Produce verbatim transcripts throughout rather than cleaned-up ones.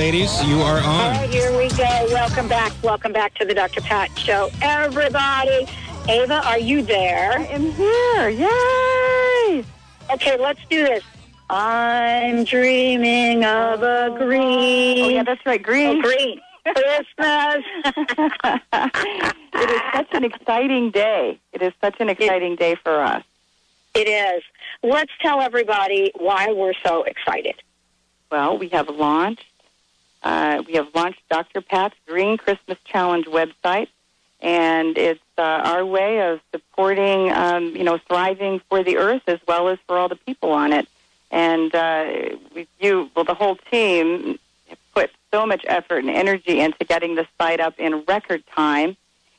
ladies. You are on. Oh, here we go. Welcome back. Welcome back to the Doctor Pat Show. Everybody. Ava, are you there? I am here. Yay! Okay, let's do this. I'm dreaming of a green. Oh, yeah, that's right. Green. Oh, green. Christmas. It is such an exciting day. It is such an exciting day for us. It is. Let's tell everybody why we're so excited. Well, we have launched, uh, we have launched Doctor Pat's Green Christmas Challenge website, and it's uh, our way of supporting, um, you know, thriving for the earth as well as for all the people on it. And uh, we, you, well, the whole team put so much effort and energy into getting the site up in record time.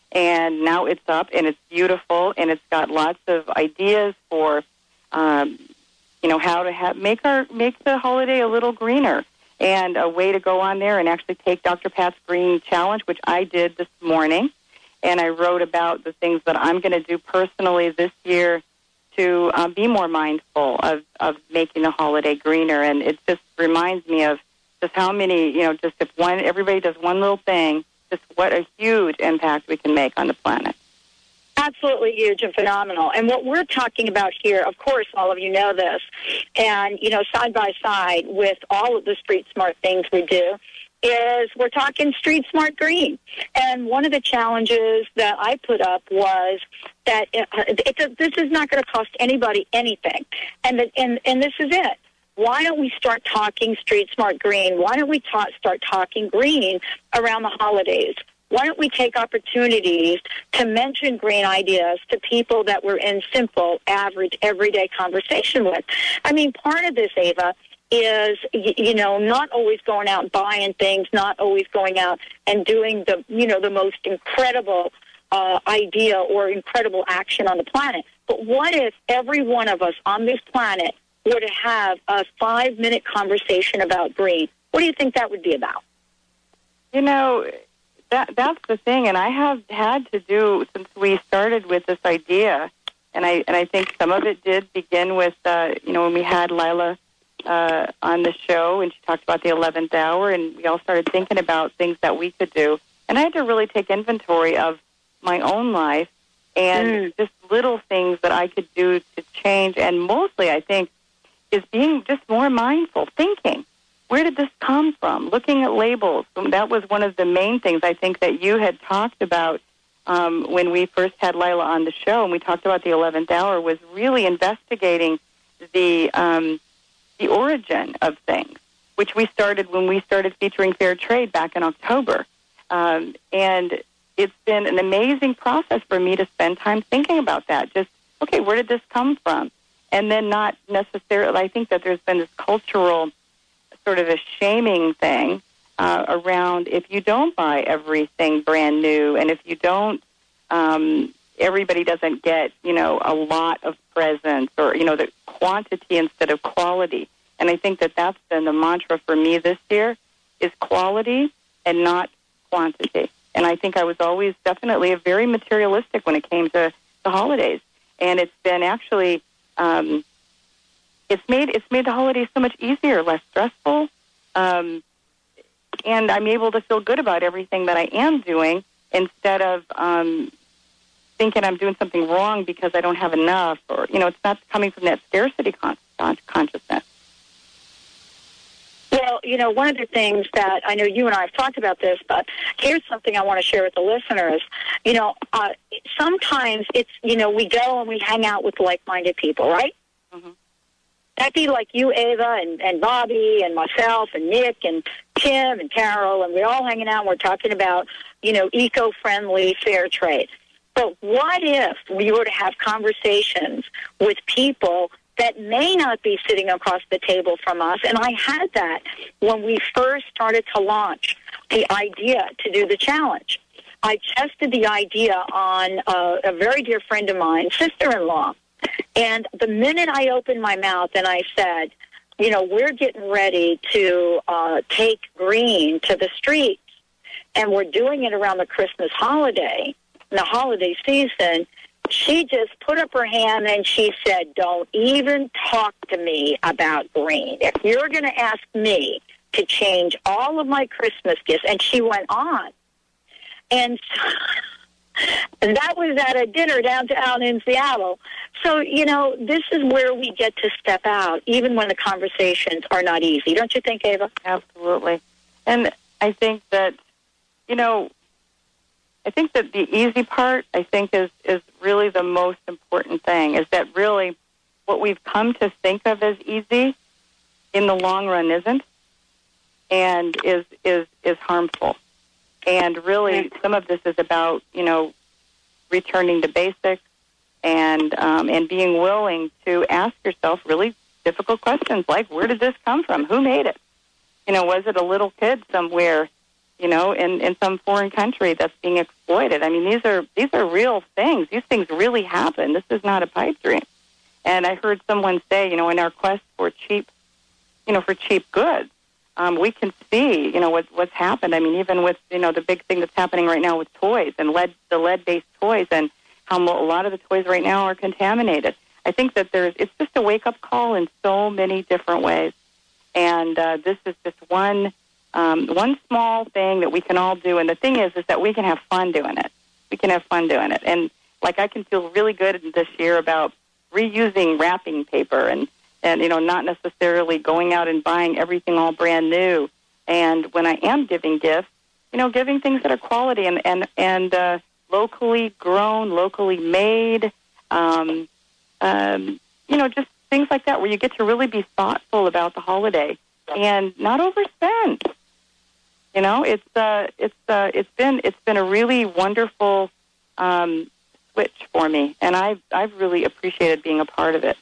And now it's up, and it's beautiful, and it's got lots of ideas for, um, you know, how to have, make our make the holiday a little greener, and a way to go on there and actually take Doctor Pat's Green Challenge, which I did this morning, and I wrote about the things that I'm going to do personally this year to um, be more mindful of, of making the holiday greener. And it just reminds me of just how many, you know, just if one everybody does one little thing, just what a huge impact we can make on the planet. Absolutely huge and phenomenal. And what we're talking about here, of course, all of you know this, and, you know, side by side with all of the street smart things we do, is we're talking street smart green. And one of the challenges that I put up was that it, it, this is not going to cost anybody anything. And, the, and, and this is it. Why don't we start talking street smart green? Why don't we ta- start talking green around the holidays? Why don't we take opportunities to mention green ideas to people that we're in simple, average, everyday conversation with? I mean, part of this, Ava, is, you know, not always going out and buying things, not always going out and doing the, you know, the most incredible uh, idea or incredible action on the planet. But what if every one of us on this planet were to have a five-minute conversation about green? What do you think that would be about? You know, that that's the thing, and I have had to do, since we started with this idea, and I and I think some of it did begin with, uh, you know, when we had Lila uh, on the show, and she talked about the eleventh hour, and we all started thinking about things that we could do. And I had to really take inventory of my own life and mm. just little things that I could do to change, and mostly, I think, is being just more mindful, thinking, where did this come from? Looking at labels. That was one of the main things I think that you had talked about um, when we first had Lila on the show, and we talked about the eleventh hour, was really investigating the um, the origin of things, which we started when we started featuring fair trade back in October. Um, and it's been an amazing process for me to spend time thinking about that. Just, okay, where did this come from? And then not necessarily, I think that there's been this cultural sort of a shaming thing uh, around if you don't buy everything brand new, and if you don't, um, everybody doesn't get, you know, a lot of presents, or, you know, the quantity instead of quality. And I think that that's been the mantra for me this year, is quality and not quantity. And I think I was always definitely a very materialistic when it came to the holidays. And it's been actually... Um, it's made it's made the holidays so much easier, less stressful, um, and I'm able to feel good about everything that I am doing instead of um, thinking I'm doing something wrong because I don't have enough, or, you know, it's not coming from that scarcity con- con- consciousness. Well, you know, one of the things that I know you and I have talked about this, but here's something I want to share with the listeners. You know, uh, sometimes it's, you know, we go and we hang out with like-minded people, right? Mm-hmm. That'd be like you, Ava, and, and Bobby, and myself, and Nick, and Tim, and Carol, and we're all hanging out and we're talking about, you know, eco-friendly fair trade. But what if we were to have conversations with people that may not be sitting across the table from us? And I had that when we first started to launch the idea to do the challenge. I tested the idea on a, a very dear friend of mine, sister-in-law. And the minute I opened my mouth and I said, you know, we're getting ready to uh, take green to the streets, and we're doing it around the Christmas holiday, the holiday season, she just put up her hand and she said, don't even talk to me about green. If you're going to ask me to change all of my Christmas gifts. And she went on. And and that was at a dinner downtown in Seattle. So, you know, this is where we get to step out, even when the conversations are not easy. Don't you think, Ava? Absolutely. And I think that, you know, I think that the easy part, I think, is, is really the most important thing, is that really what we've come to think of as easy in the long run isn't, and is is, is harmful. And really, some of this is about, you know, returning to basics and um, and being willing to ask yourself really difficult questions like, where did this come from? Who made it? You know, was it a little kid somewhere, you know, in, in some foreign country that's being exploited? I mean, these are these are real things. These things really happen. This is not a pipe dream. And I heard someone say, you know, in our quest for cheap, you know, for cheap goods, um, we can see, you know, what, what's happened. I mean, even with, you know, the big thing that's happening right now with toys and lead, the lead-based toys, and how mo- a lot of the toys right now are contaminated. I think that there's, it's just a wake-up call in so many different ways. And uh, this is just one um, one small thing that we can all do. And the thing is, is that we can have fun doing it. We can have fun doing it. And, like, I can feel really good this year about reusing wrapping paper and, and, you know, not necessarily going out and buying everything all brand new. And when I am giving gifts, you know, giving things that are quality and, and, and uh, locally grown, locally made, um, um, you know, just things like that, where you get to really be thoughtful about the holiday and not overspend. You know, it's uh, it's uh, it's been it's been a really wonderful um, switch for me, and I've I've really appreciated being a part of it.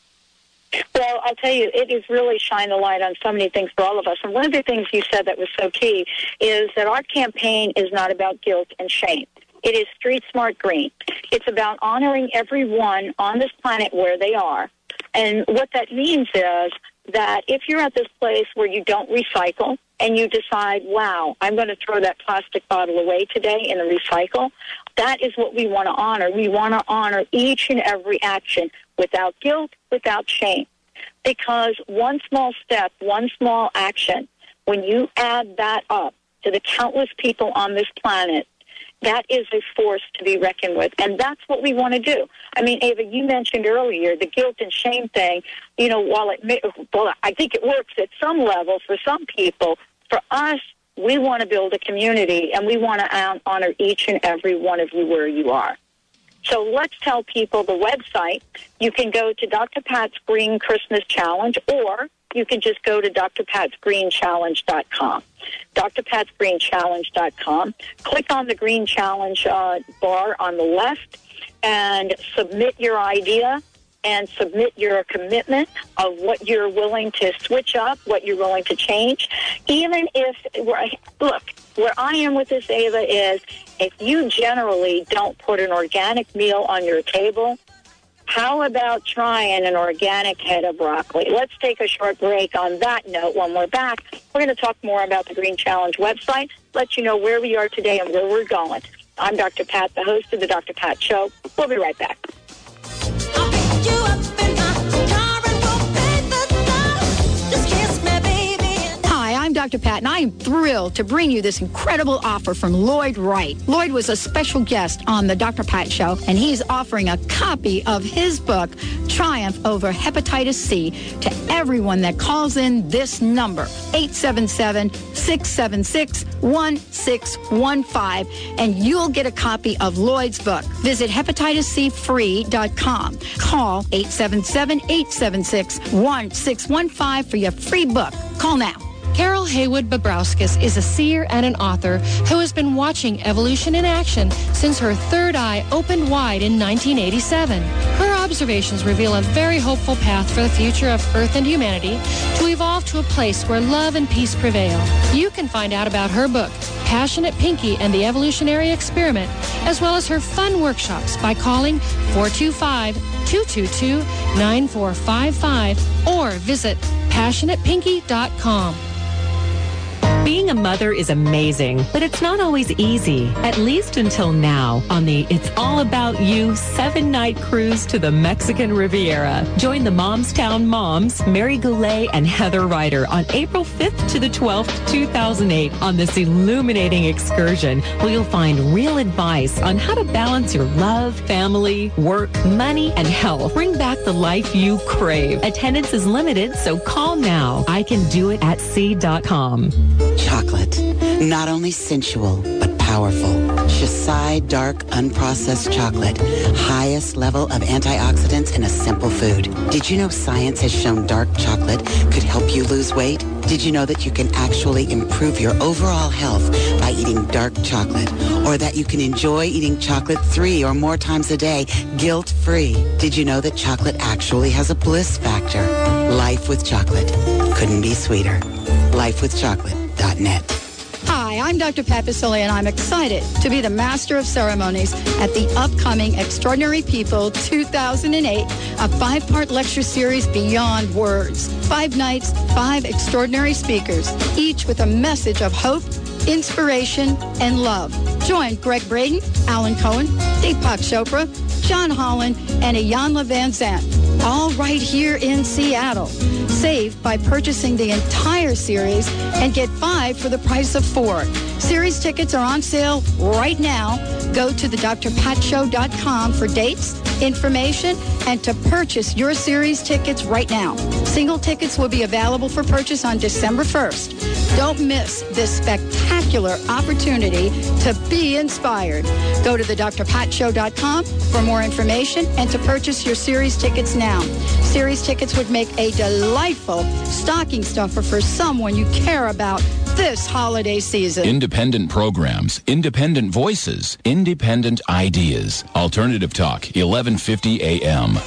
Well, I'll tell you, it has really shined a light on so many things for all of us. And one of the things you said that was so key is that our campaign is not about guilt and shame. It is Street Smart Green. It's about honoring everyone on this planet where they are. And what that means is that if you're at this place where you don't recycle and you decide, wow, I'm going to throw that plastic bottle away today in the recycle, that is what we want to honor. We want to honor each and every action without guilt, without shame. Because one small step, one small action, when you add that up to the countless people on this planet, that is a force to be reckoned with, and that's what we want to do. I mean, Ava, you mentioned earlier the guilt and shame thing. You know, while it may, well, I think it works at some level for some people, for us, we want to build a community, and we want to honor each and every one of you where you are. So let's tell people the website. You can go to Doctor Pat's Green Christmas Challenge, or you can just go to D R Pats Green Challenge dot com. D R Pats Green Challenge dot com. Click on the Green Challenge uh, bar on the left and submit your idea and submit your commitment of what you're willing to switch up, what you're willing to change. Even if, look, where I am with this, Ava, is if you generally don't put an organic meal on your table, how about trying an organic head of broccoli? Let's take a short break on that note. When we're back, we're going to talk more about the Green Challenge website, let you know where we are today and where we're going. I'm Doctor Pat, the host of the Doctor Pat Show. We'll be right back. I'll pick you up in my car and we'll pay the toll. Just kiss me, baby. Hi, I'm Doctor Pat, and I am thrilled to bring you this incredible offer from Lloyd Wright. Lloyd was a special guest on the Doctor Pat Show, and he's offering a copy of his book, Triumph Over Hepatitis C, to everyone that calls in this number, eight seven seven, six seven six, one six one five, and you'll get a copy of Lloyd's book. Visit hepatitis c free dot com. Call eight seven seven, eight seven six, one six one five for your free book. Call now. Carol Haywood Bobrowskis is a seer and an author who has been watching evolution in action since her third eye opened wide in nineteen eighty-seven. Her observations reveal a very hopeful path for the future of Earth and humanity to evolve to a place where love and peace prevail. You can find out about her book, Passionate Pinky and the Evolutionary Experiment, as well as her fun workshops by calling four two five, two two two, nine four five five or visit passionate pinky dot com. Being Being a mother is amazing, but it's not always easy, at least until now, on the It's All About You seven-night cruise to the Mexican Riviera. Join the Momstown Moms, Mary Goulet and Heather Ryder, on April fifth to the twelfth, two thousand eight, on this illuminating excursion, where you'll find real advice on how to balance your love, family, work, money, and health. Bring back the life you crave. Attendance is limited, so call now. I can do it at sea dot com. Chocolate. Not only sensual, but powerful. Shasai Dark Unprocessed Chocolate. Highest level of antioxidants in a simple food. Did you know science has shown dark chocolate could help you lose weight? Did you know that you can actually improve your overall health by eating dark chocolate? Or that you can enjoy eating chocolate three or more times a day, guilt-free? Did you know that chocolate actually has a bliss factor? Life with chocolate. Couldn't be sweeter. life with chocolate dot net. Hi, I'm Doctor Pat Baccili, and I'm excited to be the Master of Ceremonies at the upcoming Extraordinary People two thousand eight, a five-part lecture series beyond words. Five nights, five extraordinary speakers, each with a message of hope, inspiration, and love. Join Greg Braden, Alan Cohen, Deepak Chopra, John Holland, and Iyanla Van Zandt, all right here in Seattle. Save by purchasing the entire series and get five for the price of four. Series tickets are on sale right now. Go to the d r pat show dot com for dates, information, and to purchase your series tickets right now. Single tickets will be available for purchase on December first. Don't miss this spectacular opportunity to be inspired. Go to the d r pat show dot com for more information and to purchase your series tickets now. Series tickets would make a delightful stocking stuffer for someone you care about this holiday season. Independent programs, independent voices, independent ideas. Alternative Talk, eleven fifty A M.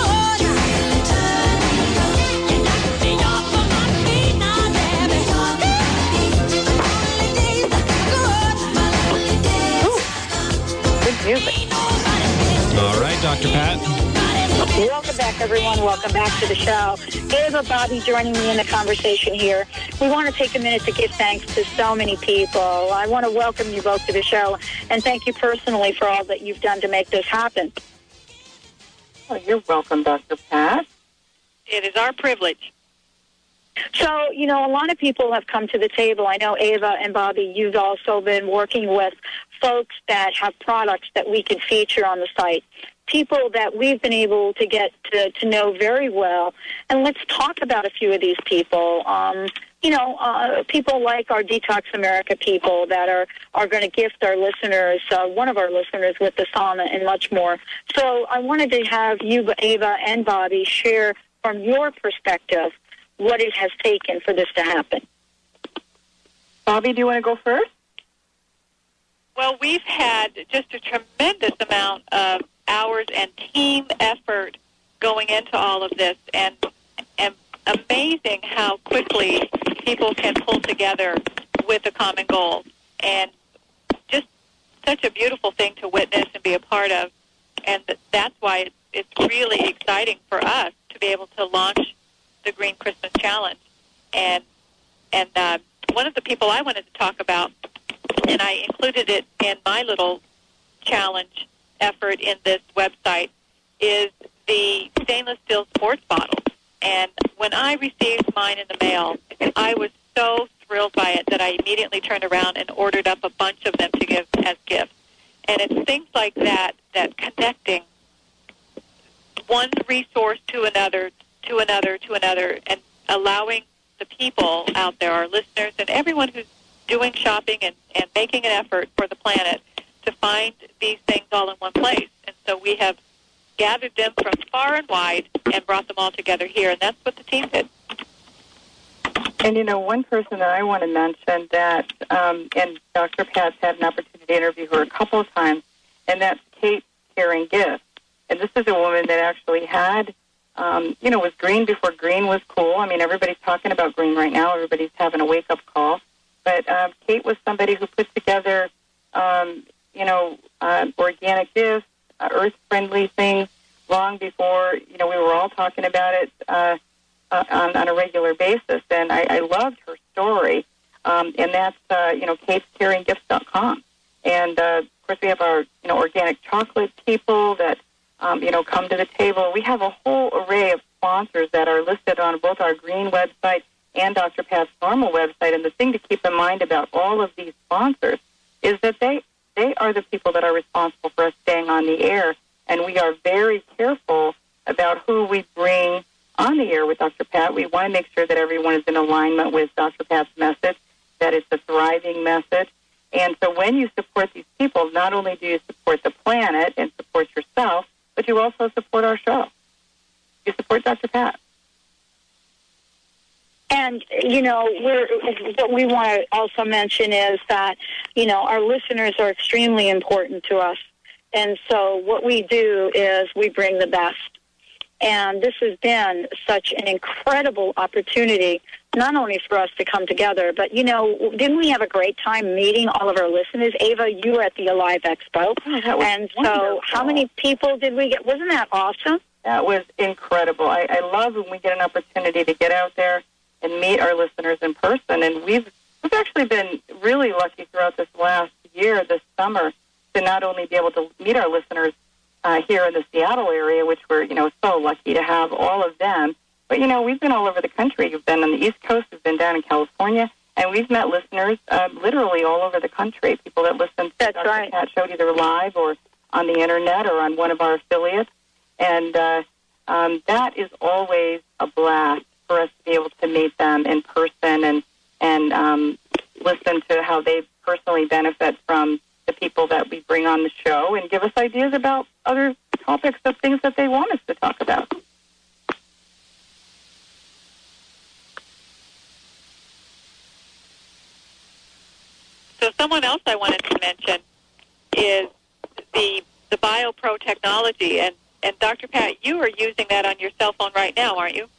Music. All right, Doctor Pat. Welcome back, everyone. Welcome back to the show. Ava, Bobby joining me in the conversation here. We want to take a minute to give thanks to so many people. I want to welcome you both to the show and thank you personally for all that you've done to make this happen. Oh, you're welcome, Doctor Pat. It is our privilege. So, you know, a lot of people have come to the table. I know, Ava and Bobby, you've also been working with folks that have products that we can feature on the site, people that we've been able to get to, to know very well. And let's talk about a few of these people. Um, you know, uh, people like our Detox America people that are, are going to gift our listeners, uh, one of our listeners, with the sauna and much more. So I wanted to have you, Ava and Bobby, share from your perspective what it has taken for this to happen. Bobby, do you want to go first? Well, we've had just a tremendous amount of hours and team effort going into all of this, and, and amazing how quickly people can pull together with a common goal. And just such a beautiful thing to witness and be a part of. And that's why it's, it's really exciting for us to be able to launch the Green Christmas Challenge. And and uh, one of the people I wanted to talk about, and I included it in my little challenge effort in this website, is the stainless steel sports bottle. And when I received mine in the mail, I was so thrilled by it that I immediately turned around and ordered up a bunch of them to give as gifts. And it's things like that, that connecting one resource to another, to another, to another, and allowing the people out there, our listeners, and everyone who's doing shopping and, and making an effort for the planet to find these things all in one place. And so we have gathered them from far and wide and brought them all together here, and that's what the team did. And, you know, one person that I want to mention that, um, and Doctor Pat's had an opportunity to interview her a couple of times, and that's Kate Caring Gift. And this is a woman that actually had, um, you know, was green before green was cool. I mean, everybody's talking about green right now. Everybody's having a wake-up call. But um, Kate was somebody who put together, um, you know, uh, organic gifts, uh, earth-friendly things long before, you know, we were all talking about it uh, uh, on, on a regular basis. And I, I loved her story. um, and that's, uh, you know, kates caring gifts dot com. And, uh, of course, we have our, you know, organic chocolate people that, um, you know, come to the table. We have a whole array of sponsors that are listed on both our green website and Doctor Pat's normal website. And the thing to keep in mind about all of these sponsors is that they, they are the people that are responsible for us staying on the air. And we are very careful about who we bring on the air with Doctor Pat. We want to make sure that everyone is in alignment with Doctor Pat's message, that it's a thriving message. And so when you support these people, not only do you support the planet and support yourself, but you also support our show. You support Doctor Pat. And, you know, we're, what we want to also mention is that, you know, our listeners are extremely important to us. And so what we do is we bring the best. And this has been such an incredible opportunity, not only for us to come together, but, you know, didn't we have a great time meeting all of our listeners? Ava, you were at the Alive Expo. Oh, that was and wonderful. So how many people did we get? Wasn't that awesome? That was incredible. I, I love when we get an opportunity to get out there and meet our listeners in person. And we've, we've actually been really lucky throughout this last year, this summer, to not only be able to meet our listeners uh, here in the Seattle area, which we're, you know, so lucky to have all of them, but, you know, we've been all over the country. We've been on the East Coast, we've been down in California, and we've met listeners uh, literally all over the country, people that listen to That's Doctor right. Pat Show either live or on the Internet or on one of our affiliates. And uh, um, that is always a blast for us to be able to meet them in person and, and um, listen to how they personally benefit from the people that we bring on the show and give us ideas about other topics of things that they want us to talk about. So someone else I wanted to mention is the the BioPro technology. And, and Doctor Pat, you are using that on your cell phone right now, aren't you?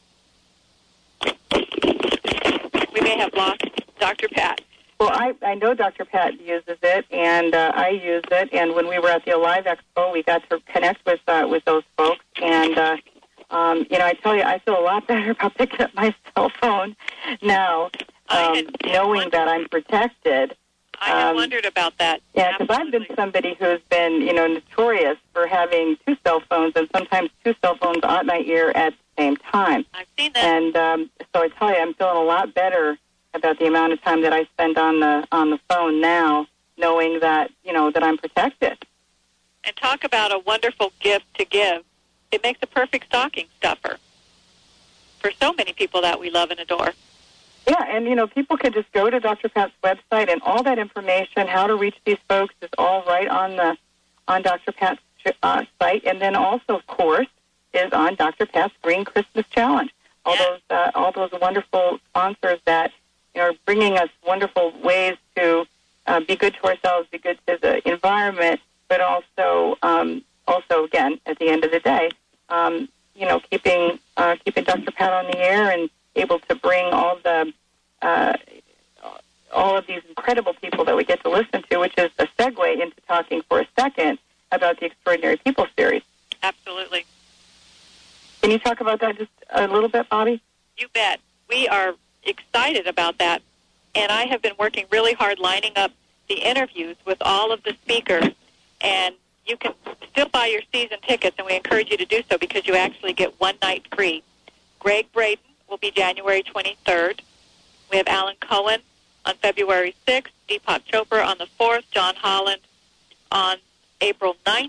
We may have lost Doctor Pat. Well, I, I know Doctor Pat uses it, and uh, I use it. And when we were at the Alive Expo, we got to connect with uh, with those folks. And, uh, um, you know, I tell you, I feel a lot better about picking up my cell phone now, um, knowing that I'm protected. I had Um, wondered about that. Yeah, because I've been somebody who's been, you know, notorious for having two cell phones and sometimes two cell phones on my ear at the same time. I've seen that. And um, so I tell you, I'm feeling a lot better about the amount of time that I spend on the on the phone now, knowing that, you know, that I'm protected. And talk about a wonderful gift to give. It makes a perfect stocking stuffer for so many people that we love and adore. Yeah, and, you know, people can just go to Doctor Pat's website, and all that information, how to reach these folks, is all right on the on Doctor Pat's uh, site. And then also, of course, is on Doctor Pat's Green Christmas Challenge. All Yeah. those uh, all those wonderful sponsors that, you know, are bringing us wonderful ways to uh, be good to ourselves, be good to the environment, but also, um, also again, at the end of the day, um, you know, keeping uh, keeping Doctor Pat on the air and able to bring all the uh, all of these incredible people that we get to listen to, which is a segue into talking for a second about the Extraordinary People series. Absolutely. Can you talk about that just a little bit, Bobby? You bet. We are excited about that. And I have been working really hard lining up the interviews with all of the speakers. And you can still buy your season tickets, and we encourage you to do so because you actually get one night free. Greg Braden will be January twenty-third. We have Alan Cohen on February sixth, Deepak Chopra on the fourth, John Holland on April ninth,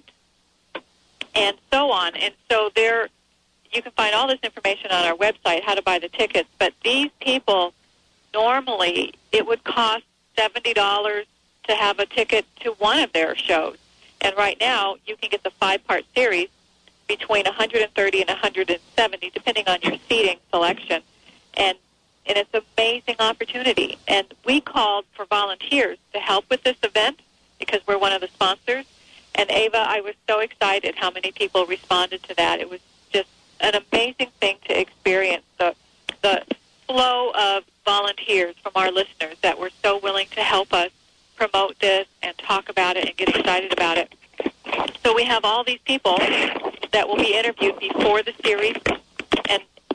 and so on. And so there, you can find all this information on our website, how to buy the tickets. But these people, normally, it would cost seventy dollars to have a ticket to one of their shows. And right now, you can get the five-part series between one hundred thirty and one hundred seventy, depending on your seating selection. And and it's an amazing opportunity. And we called for volunteers to help with this event because we're one of the sponsors. And, Ava, I was so excited how many people responded to that. It was just an amazing thing to experience, the, the flow of volunteers from our listeners that were so willing to help us promote this and talk about it and get excited about it. So we have all these people that will be interviewed before the series, and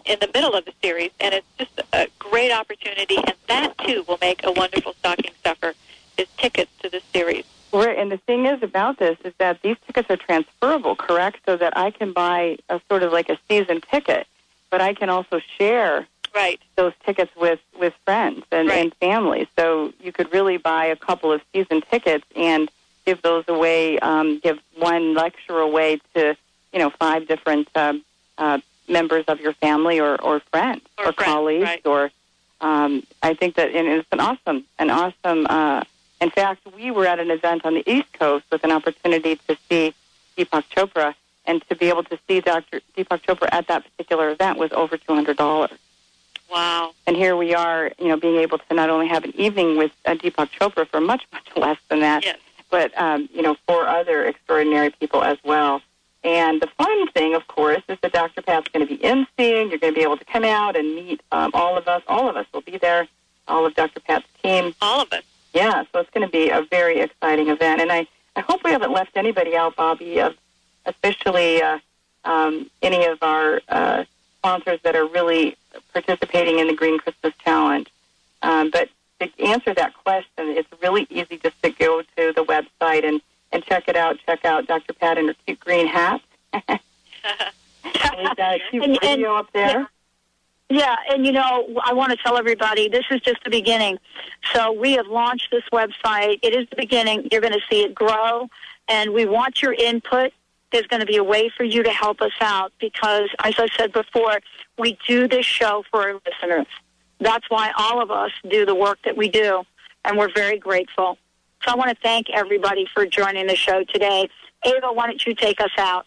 in the middle of the series, and it's just a great opportunity, and that, too, will make a wonderful stocking stuffer, is tickets to this series. Right, and the thing is about this is that these tickets are transferable, correct? So that I can buy a sort of like a season ticket, but I can also share right. those tickets with, with friends and, right. and family. So you could really buy a couple of season tickets and give those away, um, give one lecture away to, you know, five different um, uh, members of your family or, or friends or, or friends, colleagues. Right. Or um, I think that and it's an awesome, an awesome. Uh, in fact, we were at an event on the East Coast with an opportunity to see Deepak Chopra, and to be able to see Doctor Deepak Chopra at that particular event was over two hundred dollars. Wow. And here we are, you know, being able to not only have an evening with uh, Deepak Chopra for much, much less than that, yes. but, um, you know, four other extraordinary people as well. And the fun thing, of course, is that Doctor Pat's going to be emceeing. You're going to be able to come out and meet um, all of us. All of us will be there, all of Doctor Pat's team. All of us. Yeah, so it's going to be a very exciting event. And I, I hope we haven't left anybody out, Bobby, of especially uh, um, any of our uh, sponsors that are really participating in the Green Christmas Challenge. Um, but to answer that question, it's really easy just to go to the website and, and check it out. Check out Doctor Pat and her cute green hat. We've got a cute And- video and- up there. yeah. Yeah, and you know, I want to tell everybody this is just the beginning. So we have launched this website. It is the beginning. You're going to see it grow, and we want your input. There's going to be a way for you to help us out because, as I said before, we do this show for our listeners. That's why all of us do the work that we do, and we're very grateful. So I want to thank everybody for joining the show today. Ava, why don't you take us out?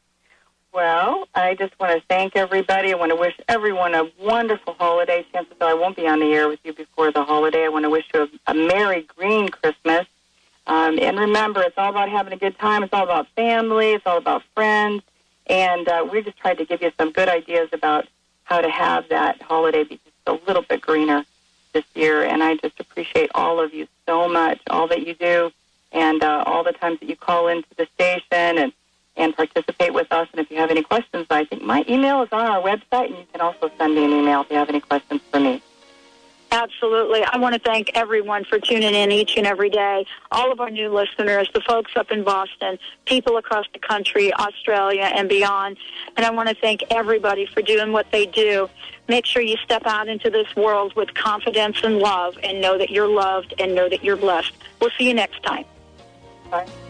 Well, I just want to thank everybody. I want to wish everyone a wonderful holiday. Chances are I won't be on the air with you before the holiday. I want to wish you a, a Merry Green Christmas. Um, and remember, it's all about having a good time. It's all about family. It's all about friends. And uh, we just tried to give you some good ideas about how to have that holiday be just a little bit greener this year. And I just appreciate all of you so much, all that you do, and uh, all the times that you call into the station and and participate with us. And if you have any questions, I think my email is on our website, and you can also send me an email if you have any questions for me. Absolutely. I want to thank everyone for tuning in each and every day, all of our new listeners, the folks up in Boston, people across the country, Australia, and beyond. And I want to thank everybody for doing what they do. Make sure you step out into this world with confidence and love and know that you're loved and know that you're blessed. We'll see you next time. Bye.